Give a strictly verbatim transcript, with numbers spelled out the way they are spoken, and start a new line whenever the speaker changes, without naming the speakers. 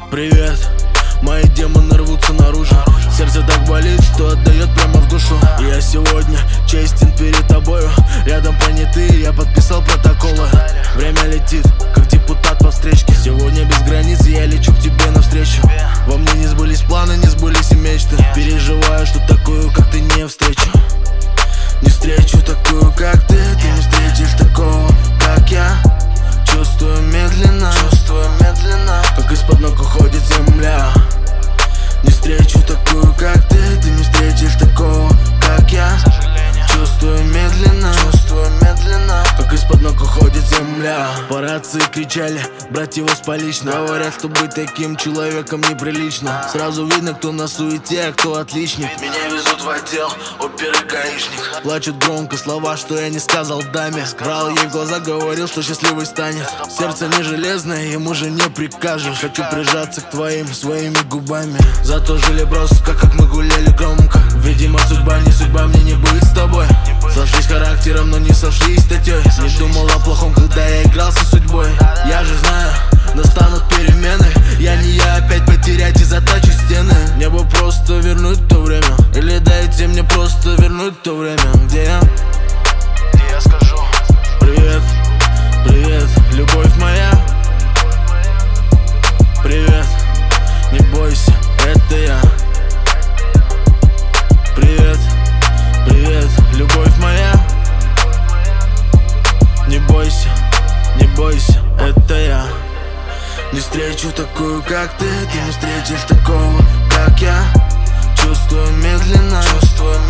Привет, мои демоны рвутся наружу. Сердце так болит, что отдает прямо в душу. Я сегодня честен перед тобою. Рядом понятые, я подписал протоколы. Время летит, как депутат по встречке. Сегодня без границ, я лечу к тебе навстречу. Во мне не сбылись планы, не сбылись и мечты. Переживаю, что такую, как ты, не встречу. Не встречу такую, как ты. Ты не встретишь такого, как я. Чувствую медленно, чувствую медленно, как из-под ног уходит земля. Не встречу такую, как ты. Ты не встретишь такого, как я. Чувствую медленно, чувствую медленно, как из-под ног уходит земля. По рации кричали, брать его с полично. Говорят, что быть таким человеком неприлично. Сразу видно, кто на суете, а кто отличник. Меня везут в отдел, опер и гаишник. Плачут громко слова, что я не сказал даме. Брал ей в глаза, говорил, что счастливый станет. Сердце не железное, ему же не прикажешь. Хочу прижаться к твоим своими губами. Зато жили броско, как мы гуляли громко. Видимо, судьба не судьба, мне не быть с тобой. Сошлись характером, но не сошлись статьей. Не думал о плохом, когда я игрался судьбой. Я же знаю, настанут перемены. Я не я, опять потерять и затачить стены. Мне бы просто вернуть то время. Или дайте мне просто вернуть то время. Где я?
Где я скажу?
Привет, привет, любовь моя. Привет, не бойся, это я. Привет, привет, любовь моя. Не бойся, не бойся, это я. Не встречу такую, как ты. Ты не встретишь такого, как я. Чувствую медленно, чувствую